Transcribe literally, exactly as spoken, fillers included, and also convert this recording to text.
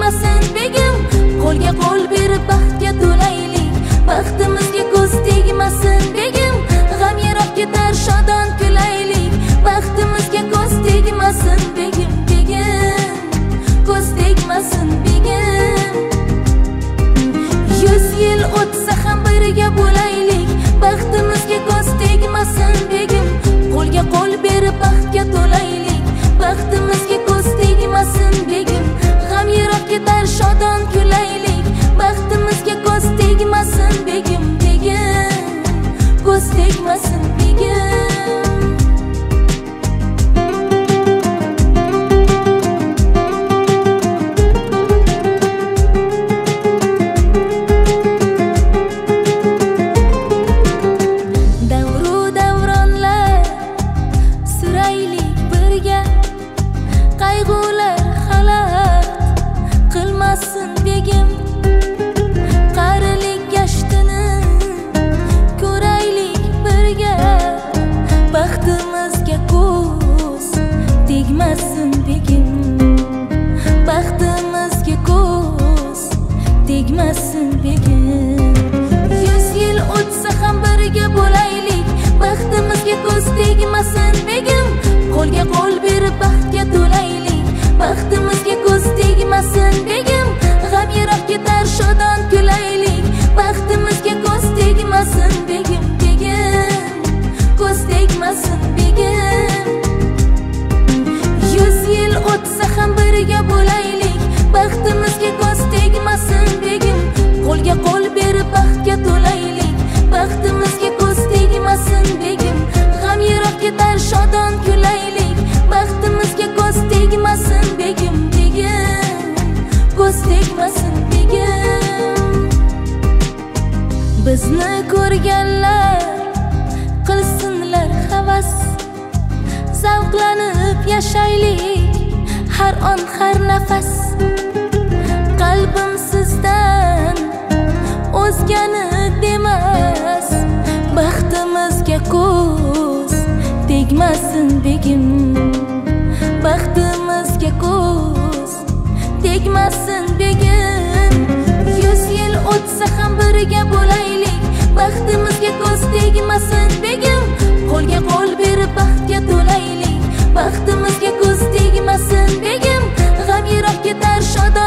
tegmasin begim, qo'lga qo'l berib baxtga to'laylik. Baxtimizga ko'z tegmasin begim, g'am yiroq ketar shodon kulaylik. Baxtimizga ko'z tegmasin begim, begim, ko'z tegmasin begim. Yuz yil o'tsa ham birga bo'laylik. Baxtimizga ko'z tegmasin begim, qo'lga qo'l berib baxtga to'laylik. Baxtimizga ko'z tegmasin begim, g'am yiroq ketar shodon kulaylik. Baxtimizga ko'z tegmasin begim, begim, ko'z tegmasin begim. Bizni ko'rganlar qilsinlar havas, zavqlanib yashaylik har on har nafas. Qalbim sizdan o'zgani demas, baxtimizga ko'z tegmasin begim, baxtimizga ko'z tegmasin begim. Yuz yil o'tsa ham birga bo'laylik. Baxtimizga ko'z tegmasin begim, qo'lga qo'l berib baxtga to'laylik. Baxtimizga ko'z tegmasin begim, g'am yiroq ketar shodon